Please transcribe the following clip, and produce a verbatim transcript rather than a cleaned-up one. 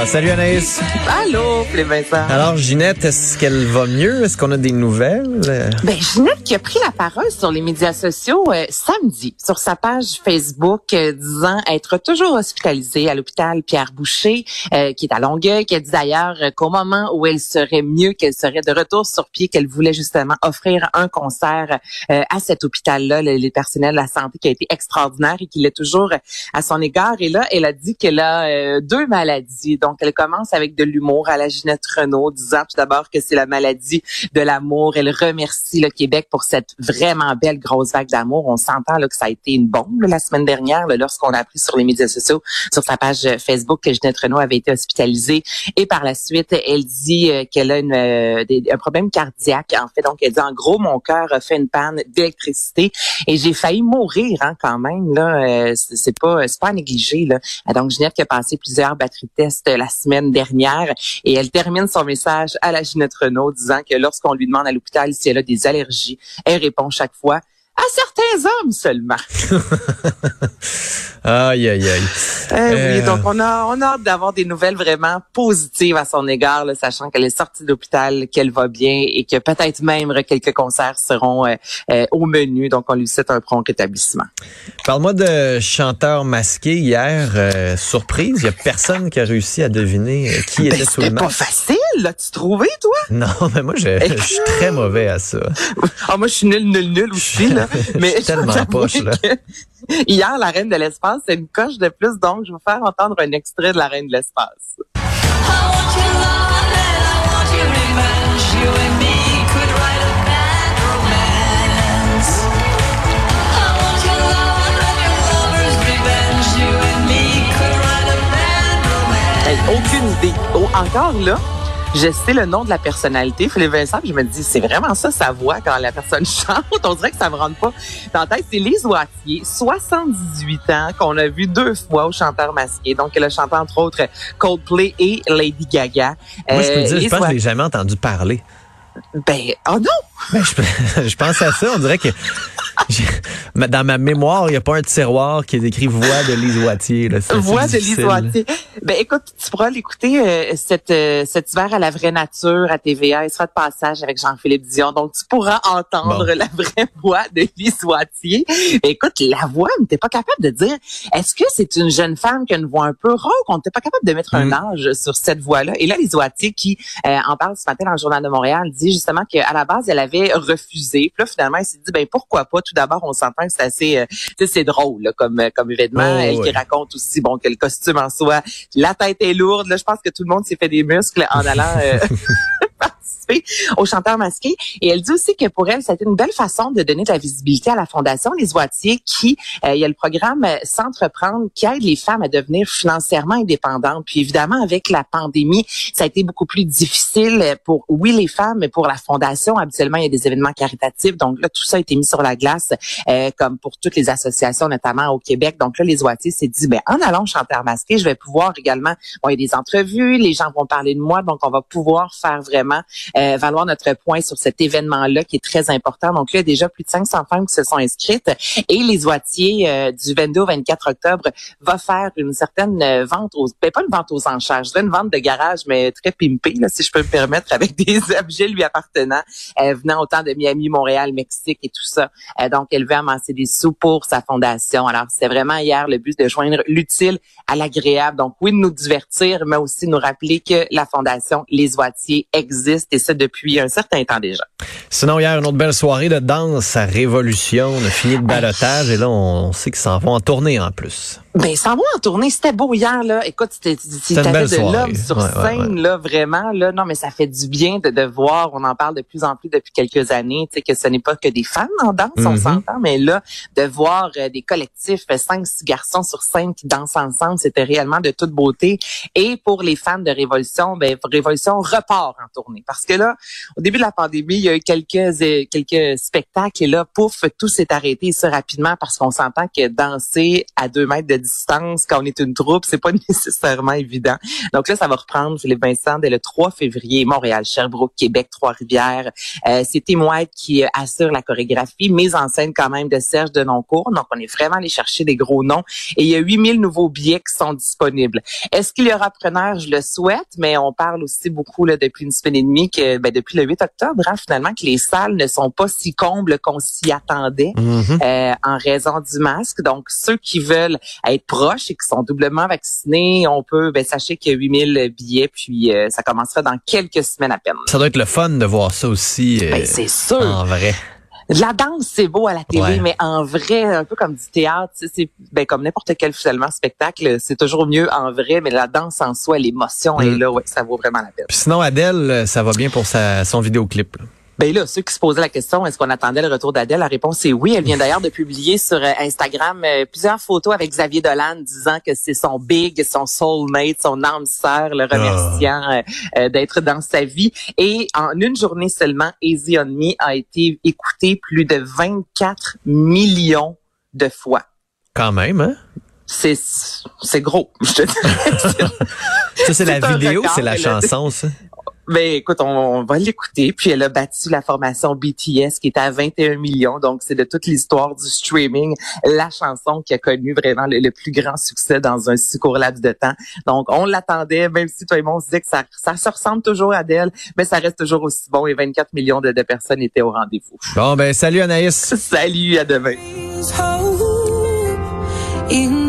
Salut Anaïs. Allô, Philippe Vincent. Alors Ginette, est-ce qu'elle va mieux? Est-ce qu'on a des nouvelles? Ben, Ginette qui a pris la parole sur les médias sociaux euh, samedi sur sa page Facebook euh, disant être toujours hospitalisée à l'hôpital Pierre-Boucher euh, qui est à Longueuil, qui a dit d'ailleurs euh, qu'au moment où elle serait mieux, qu'elle serait de retour sur pied, qu'elle voulait justement offrir un concert euh, à cet hôpital-là, le, le personnel de la santé qui a été extraordinaire et qui l'est toujours à son égard. Et là, elle a dit qu'elle a euh, deux maladies. Donc, elle commence avec de l'humour à la Ginette Renault, disant tout d'abord que c'est la maladie de l'amour. Elle remercie le Québec pour cette vraiment belle grosse vague d'amour. On s'entend là que ça a été une bombe là, la semaine dernière là, lorsqu'on a appris sur les médias sociaux, sur sa page Facebook, que Ginette Renault avait été hospitalisée. Et par la suite, elle dit euh, qu'elle a une, euh, des, un problème cardiaque. En fait, donc elle dit en gros, mon cœur a fait une panne d'électricité et j'ai failli mourir hein, quand même. Là, euh, c'est, c'est pas, c'est pas à négliger. Là. Donc Ginette qui a passé plusieurs batteries de tests la semaine dernière et elle termine son message à la Ginette Renault disant que lorsqu'on lui demande à l'hôpital si elle a des allergies, elle répond chaque fois à certains hommes seulement. Aïe, aïe, aïe. Euh, euh... Oui, donc on a on a hâte d'avoir des nouvelles vraiment positives à son égard, là, sachant qu'elle est sortie de l'hôpital, qu'elle va bien et que peut-être même quelques concerts seront euh, euh, au menu. Donc on lui souhaite un prompt rétablissement. Parle-moi de chanteur masqué hier. Euh, surprise, il y a personne qui a réussi à deviner qui était ben, sous le masque. C'était pas facile, l'as-tu trouvé, toi? Non, mais moi, je, je suis très mauvais à ça. Ah, moi, je suis nul, nul, nul aussi, là. Mais je suis tellement poche, là. Hier, la Reine de l'espace, c'est une coche de plus, donc je vais vous faire entendre un extrait de la Reine de l'espace. Hey, aucune idée. Oh, encore là, je sais le nom de la personnalité, Philippe Vincent, puis je me dis, c'est vraiment ça sa voix quand la personne chante. On dirait que ça me rentre pas dans la tête. C'est Lise Wattier, soixante-dix-huit ans, qu'on a vu deux fois au Chanteur masqué. Donc, elle a chanté entre autres Coldplay et Lady Gaga. Moi, je peux euh, dire, Lise je pense Wat... que je l'ai jamais entendu parler. Ben, oh non! Ben, je, je pense à ça, on dirait que dans ma mémoire, il n'y a pas un tiroir qui est écrit voix de Lise Wattier. Là. C'est, voix c'est de Lise Wattier. Ben écoute, tu pourras l'écouter euh, cet, euh, cet hiver à la vraie nature à T V A. Il sera de passage avec Jean-Philippe Dion. Donc tu pourras entendre bon. La vraie voix de Lise Wattier. Ben, écoute, la voix, on n'était pas capable de dire, est-ce que c'est une jeune femme qui a une voix un peu rauque? On n'était pas capable de mettre mm. un âge sur cette voix-là. Et là, Lise Wattier, qui euh, en parle ce matin dans le Journal de Montréal, dit justement qu'à la base, elle avait refusé. Puis là, finalement, elle s'est dit, ben pourquoi pas? Tout d'abord, on s'entend que c'est assez, euh, tu sais, c'est drôle là, comme comme événement. Oh, elle oui. Qui raconte aussi, bon, que le costume en soi, la tête est lourde. Là, je pense que tout le monde s'est fait des muscles en allant euh, participer au Chanteur masqué. Et elle dit aussi que pour elle, c'était une belle façon de donner de la visibilité à la Fondation Lise Wattier, qui, euh, il y a le programme S'entreprendre, qui aide les femmes à devenir financièrement indépendantes. Puis évidemment, avec la pandémie, ça a été beaucoup plus difficile pour, oui, les femmes, mais pour la Fondation. Habituellement, il y a des événements caritatifs. Donc là, tout ça a été mis sur la glace, euh, comme pour toutes les associations, notamment au Québec. Donc là, Lise Wattier s'est dit, ben, en allant au Chanteur masqué, je vais pouvoir également, bon, il y a des entrevues, les gens vont parler de moi, donc on va pouvoir faire vraiment euh, valoir notre point sur cet événement-là qui est très important. Donc là, il y a déjà plus de cinq cents femmes qui se sont inscrites. Et Lise Wattier, euh, du vingt-deux au vingt-quatre octobre, va faire une certaine euh, vente aux, ben, pas une vente aux enchères, je dirais une vente de garage, mais très pimpée, là, si je peux me permettre, avec des objets lui appartenant, euh, venant autant de Miami, Montréal, Mexique et tout ça. Euh, donc, elle veut amasser des sous pour sa fondation. Alors, c'était vraiment hier le but de joindre l'utile à l'agréable. Donc, oui, de nous divertir, mais aussi de nous rappeler que la Fondation Lise Wattier existe, et ça depuis un certain temps déjà. Sinon, hier, une autre belle soirée de danse à Révolution. On a fini le ballottage et là, on sait qu'ils s'en vont en tournée en plus. Ben, s'en vont en tournée. C'était beau hier, là. Écoute, c'était, c'était de soirée. L'homme sur ouais, scène, ouais, ouais. là, vraiment, là. Non, mais ça fait du bien de, de voir. On en parle de plus en plus depuis quelques années, tu sais, que ce n'est pas que des femmes en danse, mm-hmm. on s'entend, mais là, de voir euh, des collectifs, cinq, six garçons sur scène qui dansent ensemble, c'était réellement de toute beauté. Et pour les fans de Révolution, ben, Révolution repart en tournée. Parce que là, au début de la pandémie, il y a eu quelques, euh, quelques spectacles et là, pouf, tout s'est arrêté ça rapidement parce qu'on s'entend que danser à deux mètres de distances quand on est une troupe, c'est pas nécessairement évident. Donc là, ça va reprendre, Philippe Vincent, dès le trois février, Montréal, Sherbrooke, Québec, Trois-Rivières. Euh, c'est Tim White qui assure la chorégraphie, mise en scène quand même de Serge Denoncourt. Donc, on est vraiment allé chercher des gros noms. Et il y a huit mille nouveaux billets qui sont disponibles. Est-ce qu'il y aura preneur? Je le souhaite, mais on parle aussi beaucoup là depuis une semaine et demie que ben, depuis le huit octobre, hein, finalement, que les salles ne sont pas si combles qu'on s'y attendait mm-hmm. euh, en raison du masque. Donc, ceux qui veulent être proches et qui sont doublement vaccinés, on peut, ben sachez qu'il y a huit mille billets, puis euh, ça commencera dans quelques semaines à peine. Ça doit être le fun de voir ça aussi. Euh, ben, c'est sûr. En vrai. La danse, c'est beau à la télé, ouais. mais en vrai, un peu comme du théâtre, c'est ben comme n'importe quel finalement spectacle, c'est toujours mieux en vrai, mais la danse en soi, l'émotion mm. est là, ouais, ça vaut vraiment la peine. Puis sinon, Adèle, ça va bien pour sa, son vidéoclip, là. Ben là, ceux qui se posaient la question, est-ce qu'on attendait le retour d'Adèle? La réponse est oui. Elle vient d'ailleurs de publier sur Instagram euh, plusieurs photos avec Xavier Dolan disant que c'est son big, son soulmate, son âme sœur, le remerciant oh. euh, d'être dans sa vie. Et en une journée seulement, Easy on Me a été écouté plus de vingt-quatre millions de fois. Quand même, hein? C'est c'est gros, je te dirais. Ça, c'est la vidéo, c'est la chanson, ça? Ben écoute, on, on va l'écouter. Puis elle a battu la formation B T S qui était à vingt et un millions. Donc c'est de toute l'histoire du streaming la chanson qui a connu vraiment le, le plus grand succès dans un si court laps de temps. Donc on l'attendait, même si toi et moi on se disait que ça, ça se ressemble toujours à Adèle, mais ça reste toujours aussi bon et vingt-quatre millions de, de personnes étaient au rendez-vous. Bon ben salut Anaïs. Salut, à demain.